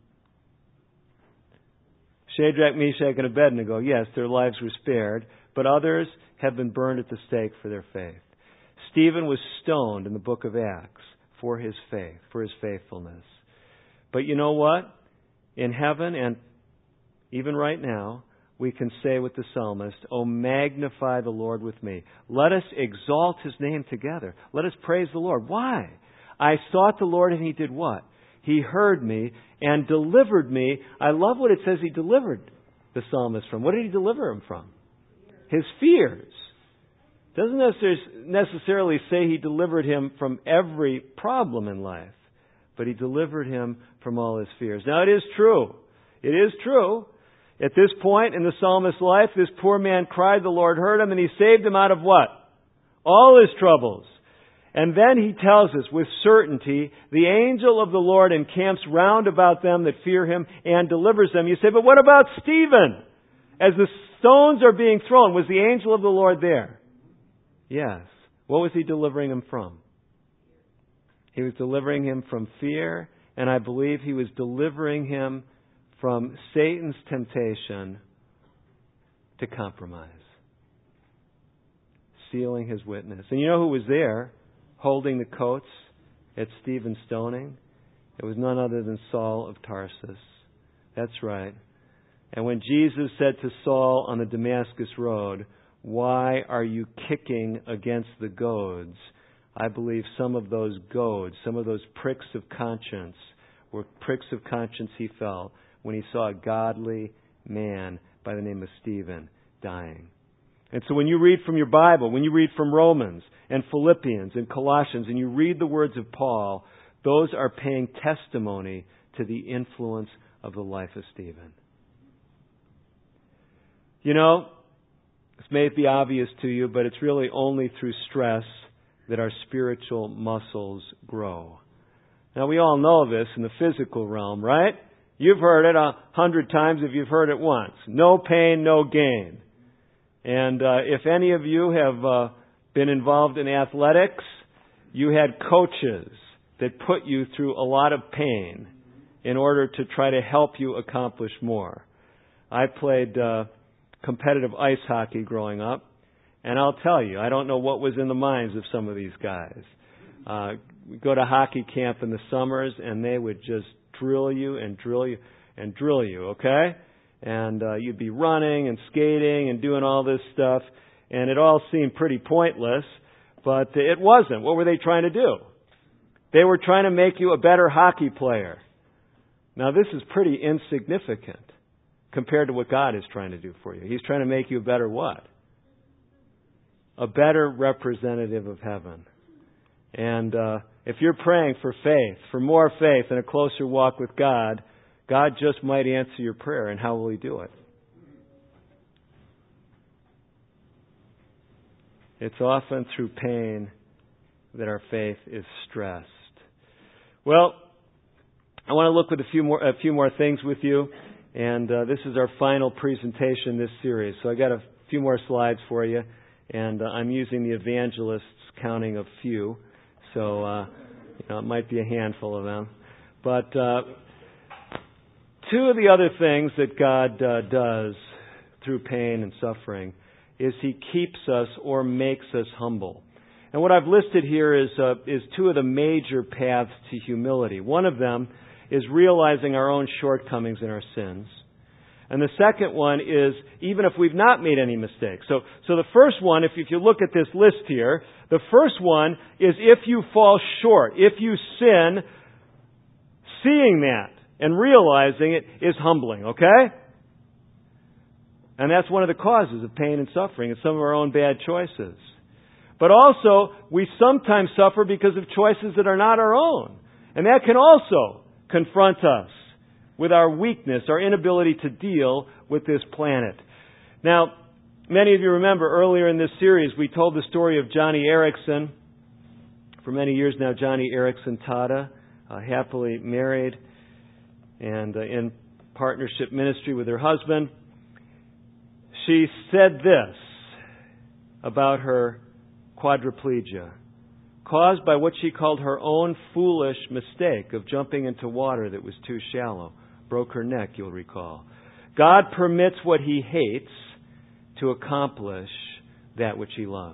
Shadrach, Meshach, and Abednego, yes, their lives were spared, but others have been burned at the stake for their faith. Stephen was stoned in the book of Acts for his faith, for his faithfulness. But you know what? In heaven, and even right now, we can say with the psalmist, "Oh, magnify the Lord with me. Let us exalt His name together. Let us praise the Lord." Why? I sought the Lord and He did what? He heard me and delivered me. I love what it says He delivered the psalmist from. What did He deliver him from? His fears. Doesn't necessarily say He delivered him from every problem in life, but He delivered him from all his fears. Now, it is true. It is true. At this point in the psalmist's life, this poor man cried, the Lord heard him, and He saved him out of what? All his troubles. And then He tells us with certainty, the angel of the Lord encamps round about them that fear Him and delivers them. You say, but what about Stephen? As the stones are being thrown, was the angel of the Lord there? Yes. What was He delivering him from? He was delivering him from fear, and I believe He was delivering him from Satan's temptation to compromise. Sealing his witness. And you know who was there holding the coats at Stephen's stoning? It was none other than Saul of Tarsus. That's right. And when Jesus said to Saul on the Damascus road, "Why are you kicking against the goads?" I believe some of those goads, some of those pricks of conscience, were pricks of conscience he felt when he saw a godly man by the name of Stephen dying. And so when you read from your Bible, when you read from Romans and Philippians and Colossians, and you read the words of Paul, those are paying testimony to the influence of the life of Stephen. You know, this may be obvious to you, but it's really only through stress that our spiritual muscles grow. Now, we all know this in the physical realm, right? You've heard it a hundred times if you've heard it once. No pain, no gain. And uh, if any of you have uh, been involved in athletics, you had coaches that put you through a lot of pain in order to try to help you accomplish more. I played uh, competitive ice hockey growing up, and I'll tell you, I don't know what was in the minds of some of these guys. Uh, we go to hockey camp in the summers, and they would just drill you and drill you and drill you, okay? And uh, you'd be running and skating and doing all this stuff, and it all seemed pretty pointless, but it wasn't. What were they trying to do? They were trying to make you a better hockey player. Now, this is pretty insignificant compared to what God is trying to do for you. He's trying to make you a better what? a better representative of heaven. And uh, if you're praying for faith, for more faith and a closer walk with God, God just might answer your prayer. And how will He do it? It's often through pain that our faith is stressed. Well, I want to look at a few more a few more things with you, and uh, this is our final presentation in this series. So I got a few more slides for you, and uh, I'm using the evangelist's counting of few, so uh, you know, it might be a handful of them. But uh, two of the other things that God uh, does through pain and suffering is He keeps us or makes us humble. And what I've listed here is uh, is two of the major paths to humility. One of them is realizing our own shortcomings and our sins. And the second one is even if we've not made any mistakes. So so the first one, if, if you look at this list here, the first one is if you fall short, if you sin, seeing that and realizing it is humbling, okay? And that's one of the causes of pain and suffering, and some of our own bad choices. But also, we sometimes suffer because of choices that are not our own. And that can also confront us with our weakness, our inability to deal with this planet. Now, many of you remember earlier in this series, we told the story of Johnny Erickson. For many years now, Johnny Erickson Tada, uh, happily married and uh, in partnership ministry with her husband. She said this about her quadriplegia, caused by what she called her own foolish mistake of jumping into water that was too shallow. Broke her neck, you'll recall. God permits what He hates to accomplish that which He loves.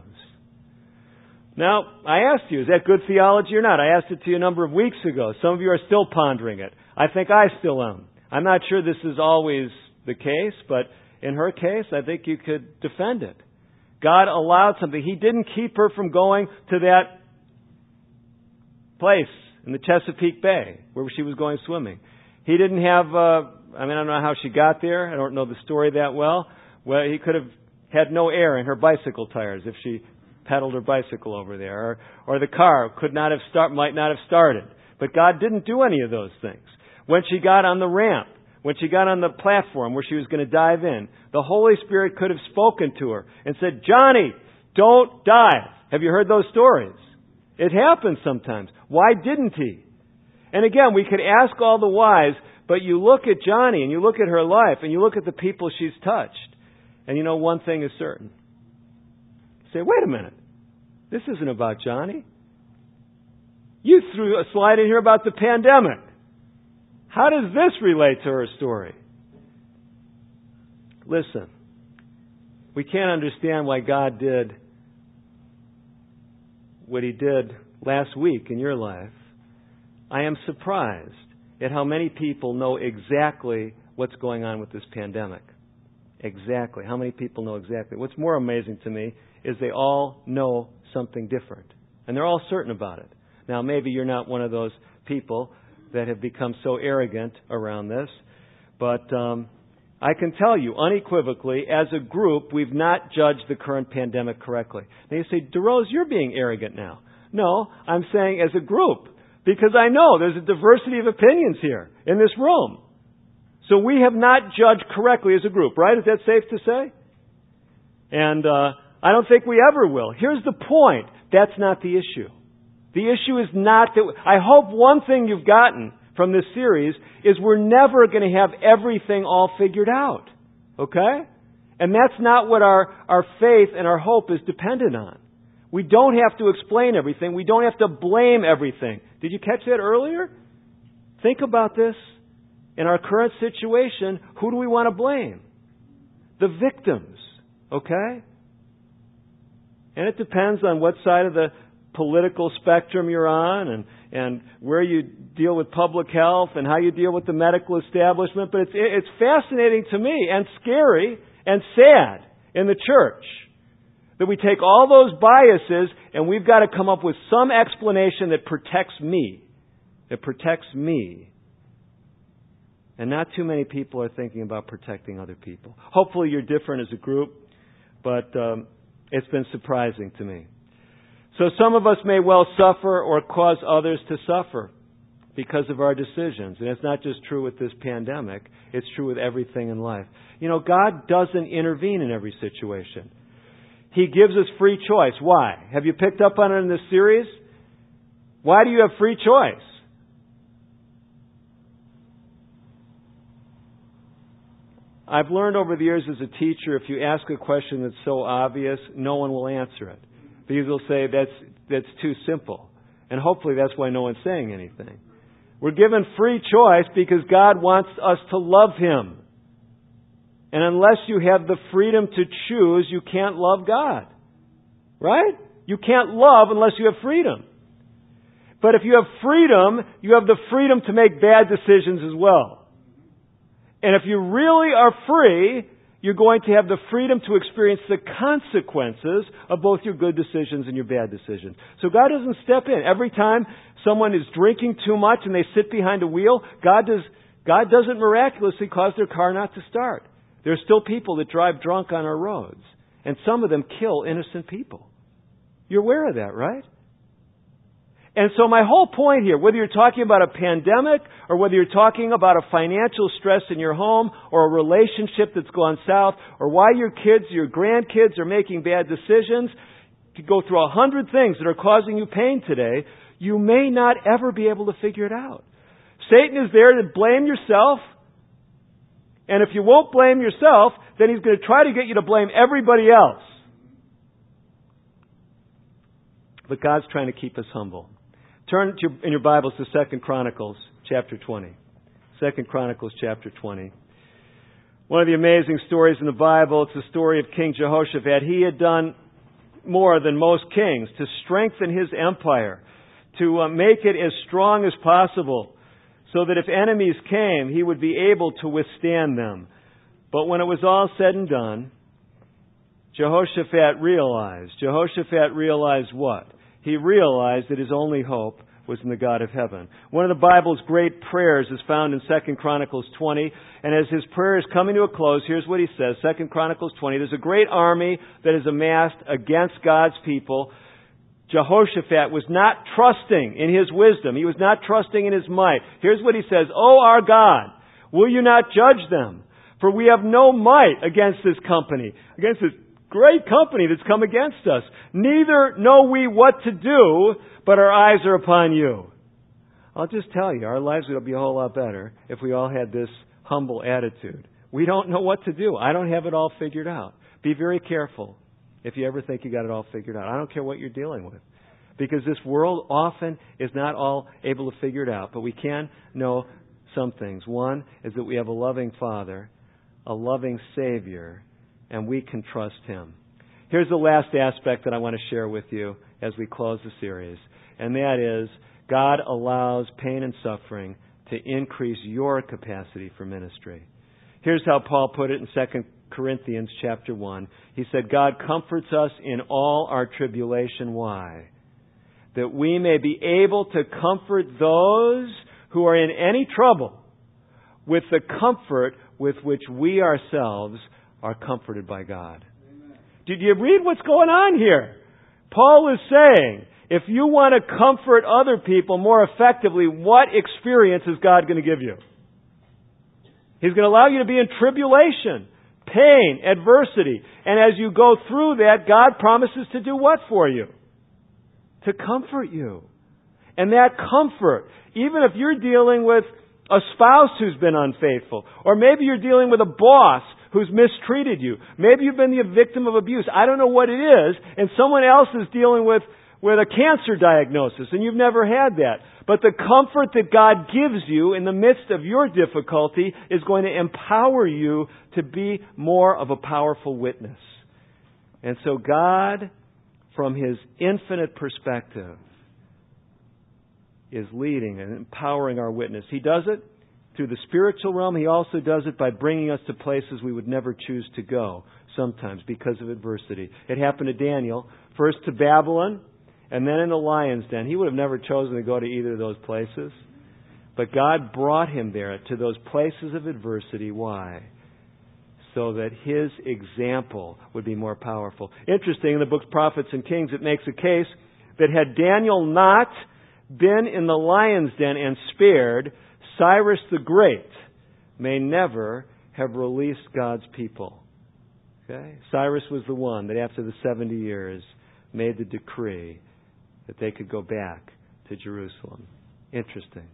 Now, I asked you, is that good theology or not? I asked it to you a number of weeks ago. Some of you are still pondering it. I think I still am. I'm not sure this is always the case, but in her case, I think you could defend it. God allowed something. He didn't keep her from going to that place in the Chesapeake Bay where she was going swimming. He didn't have, uh, I mean, I don't know how she got there. I don't know the story that well. Well, He could have had no air in her bicycle tires if she pedaled her bicycle over there. Or, or the car could not have start, might not have started. But God didn't do any of those things. When she got on the ramp, when she got on the platform where she was going to dive in, the Holy Spirit could have spoken to her and said, Johnny, don't dive. Have you heard those stories? It happens sometimes. Why didn't He? And again, we could ask all the whys, but you look at Johnny and you look at her life and you look at the people she's touched, and you know one thing is certain. You say, wait a minute. This isn't about Johnny. You threw a slide in here about the pandemic. How does this relate to her story? Listen, we can't understand why God did what He did last week in your life. I am surprised at how many people know exactly what's going on with this pandemic. Exactly. How many people know exactly? What's more amazing to me is they all know something different. And they're all certain about it. Now, maybe you're not one of those people that have become so arrogant around this, but um, I can tell you unequivocally, as a group, we've not judged the current pandemic correctly. Now you say, DeRose, you're being arrogant now. No, I'm saying as a group, because I know there's a diversity of opinions here in this room. So we have not judged correctly as a group, right? Is that safe to say? And uh, I don't think we ever will. Here's the point. That's not the issue. The issue is not that... I hope one thing you've gotten from this series is we're never going to have everything all figured out. Okay? And that's not what our, our faith and our hope is dependent on. We don't have to explain everything. We don't have to blame everything. Did you catch that earlier? Think about this. In our current situation, who do we want to blame? The victims. Okay? And it depends on what side of the political spectrum you're on and, and where you deal with public health and how you deal with the medical establishment. But it's, it's fascinating to me and scary and sad in the church that we take all those biases and we've got to come up with some explanation that protects me. That protects me. And not too many people are thinking about protecting other people. Hopefully you're different as a group, but um, It's been surprising to me. So some of us may well suffer or cause others to suffer because of our decisions. And it's not just true with this pandemic. It's true with everything in life. You know, God doesn't intervene in every situation. He gives us free choice. Why? Have you picked up on it in this series? Why do you have free choice? I've learned over the years as a teacher, if you ask a question that's so obvious, no one will answer it. Because they'll say, that's, that's too simple. And hopefully that's why no one's saying anything. We're given free choice because God wants us to love Him. And unless you have the freedom to choose, you can't love God. Right? You can't love unless you have freedom. But if you have freedom, you have the freedom to make bad decisions as well. And if you really are free, you're going to have the freedom to experience the consequences of both your good decisions and your bad decisions. So God doesn't step in. Every time someone is drinking too much and they sit behind a wheel, God does, God doesn't miraculously cause their car not to start. There are still people that drive drunk on our roads. And some of them kill innocent people. You're aware of that, right? And so my whole point here, whether you're talking about a pandemic or whether you're talking about a financial stress in your home or a relationship that's gone south or why your kids, your grandkids are making bad decisions, you could go through a hundred things that are causing you pain today, you may not ever be able to figure it out. Satan is there to blame yourself. And if you won't blame yourself, then he's going to try to get you to blame everybody else. But God's trying to keep us humble. Turn to, in your Bibles to Second Chronicles chapter twenty. Second Chronicles chapter twenty. One of the amazing stories in the Bible, it's the story of King Jehoshaphat. He had done more than most kings to strengthen his empire, to uh, make it as strong as possible, so that if enemies came, he would be able to withstand them. But when it was all said and done, Jehoshaphat realized, Jehoshaphat realized what? He realized that his only hope was in the God of heaven. One of the Bible's great prayers is found in Second Chronicles twenty. And as his prayer is coming to a close, here's what he says. Second Chronicles twenty. There's a great army that is amassed against God's people. Jehoshaphat was not trusting in his wisdom. He was not trusting in his might. Here's what he says. "O our God, will you not judge them? For we have no might against this company, against this great company that's come against us. Neither know we what to do, but our eyes are upon you." I'll just tell you, our lives would be a whole lot better if we all had this humble attitude. We don't know what to do. I don't have it all figured out. Be very careful if you ever think you got it all figured out. I don't care what you're dealing with. Because this world often is not all able to figure it out. But we can know some things. One is that we have a loving Father, a loving Savior, and we can trust Him. Here's the last aspect that I want to share with you as we close the series. And that is, God allows pain and suffering to increase your capacity for ministry. Here's how Paul put it in Second Corinthians chapter one. He said, God comforts us in all our tribulation. Why? That we may be able to comfort those who are in any trouble with the comfort with which we ourselves are comforted by God. Amen. Did you read what's going on here? Paul is saying, if you want to comfort other people more effectively, what experience is God going to give you? He's going to allow you to be in tribulation, pain, adversity. And as you go through that, God promises to do what for you? To comfort you. And that comfort, even if you're dealing with a spouse who's been unfaithful, or maybe you're dealing with a boss who's mistreated you, maybe you've been the victim of abuse, I don't know what it is, and someone else is dealing with, with a cancer diagnosis, and you've never had that. But the comfort that God gives you in the midst of your difficulty is going to empower you to be more of a powerful witness. And so God, from His infinite perspective, is leading and empowering our witness. He does it through the spiritual realm. He also does it by bringing us to places we would never choose to go, sometimes because of adversity. It happened to Daniel, first to Babylon, and then in the lion's den. He would have never chosen to go to either of those places. But God brought him there to those places of adversity. Why? so that his example would be more powerful. Interesting, in the books Prophets and Kings, it makes a case that had Daniel not been in the lion's den and spared, Cyrus the Great may never have released God's people. Okay? Cyrus was the one that after the seventy years made the decree that they could go back to Jerusalem. Interesting.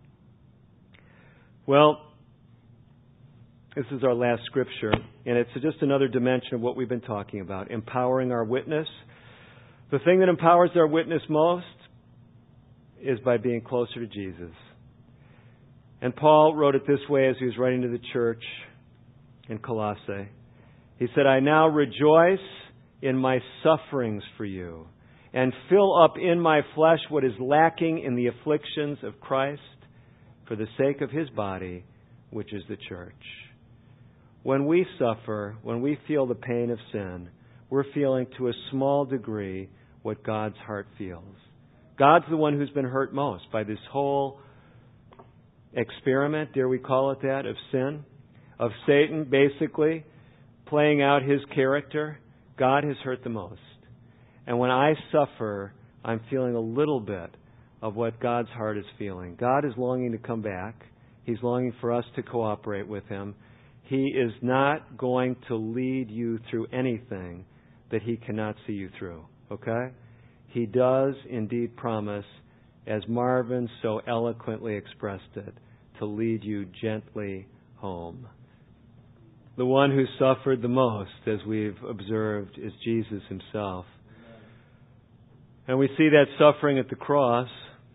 Well, this is our last scripture, and it's just another dimension of what we've been talking about, empowering our witness. The thing that empowers our witness most is by being closer to Jesus. And Paul wrote it this way as he was writing to the church in Colossae. He said, I now rejoice in my sufferings for you, and fill up in my flesh what is lacking in the afflictions of Christ for the sake of His body, which is the church. When we suffer, when we feel the pain of sin, we're feeling to a small degree what God's heart feels. God's the one who's been hurt most by this whole experiment, dare we call it that, of sin, of Satan basically playing out his character. God has hurt the most. And when I suffer, I'm feeling a little bit of what God's heart is feeling. God is longing to come back. He's longing for us to cooperate with Him. He is not going to lead you through anything that He cannot see you through. Okay? He does indeed promise, as Marvin so eloquently expressed it, to lead you gently home. The one who suffered the most, as we've observed, is Jesus Himself. And we see that suffering at the cross.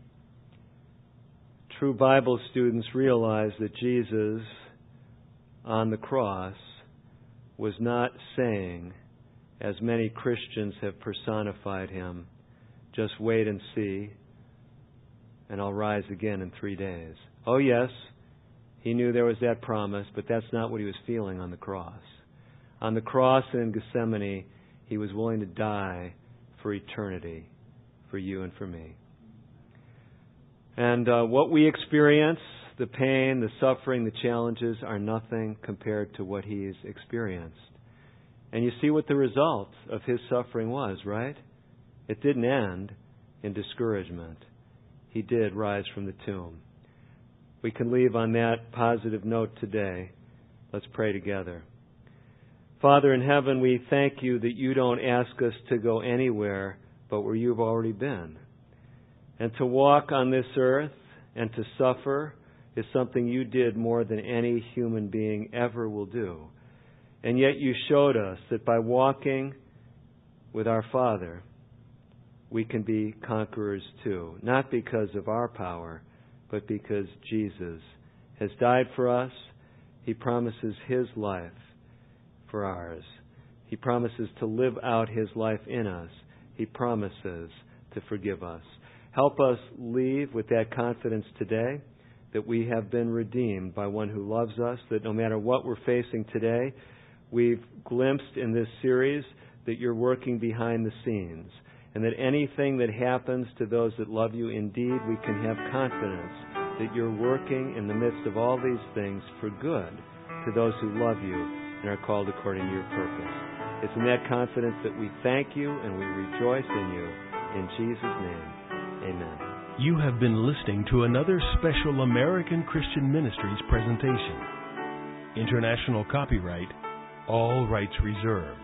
True Bible students realize that Jesus on the cross was not saying, as many Christians have personified Him, just wait and see, and I'll rise again in three days. Oh yes, He knew there was that promise, but that's not what He was feeling on the cross. On the cross in Gethsemane, He was willing to die for eternity, for you and for me. And uh, what we experience, the pain, the suffering, the challenges, are nothing compared to what He's experienced. And you see what the result of His suffering was, right? It didn't end in discouragement. He did rise from the tomb. We can leave on that positive note today. Let's pray together. Father in heaven, we thank You that You don't ask us to go anywhere but where You've already been. And to walk on this earth and to suffer is something You did more than any human being ever will do. And yet You showed us that by walking with our Father, we can be conquerors too. Not because of our power, but because Jesus has died for us. He promises His life for ours. He promises to live out His life in us. He promises to forgive us. Help us leave with that confidence today that we have been redeemed by one who loves us, that no matter what we're facing today, we've glimpsed in this series that You're working behind the scenes, and that anything that happens to those that love You, indeed we can have confidence that You're working in the midst of all these things for good to those who love You and are called according to Your purpose. It's in that confidence that we thank You and we rejoice in You. In Jesus' name, amen. You have been listening to another special American Christian Ministries presentation. International copyright, all rights reserved.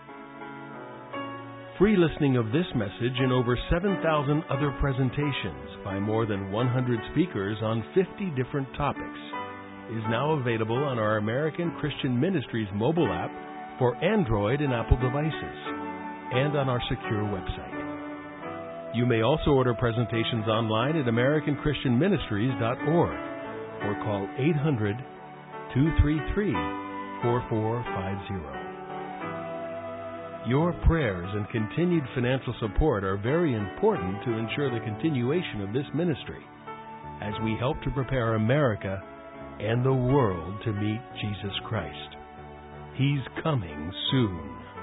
Free listening of this message and over seven thousand other presentations by more than one hundred speakers on fifty different topics is now available on our American Christian Ministries mobile app for Android and Apple devices and on our secure website. You may also order presentations online at american christian ministries dot org or call eight hundred, two three three, four four five zero. Your prayers and continued financial support are very important to ensure the continuation of this ministry as we help to prepare America and the world to meet Jesus Christ. He's coming soon.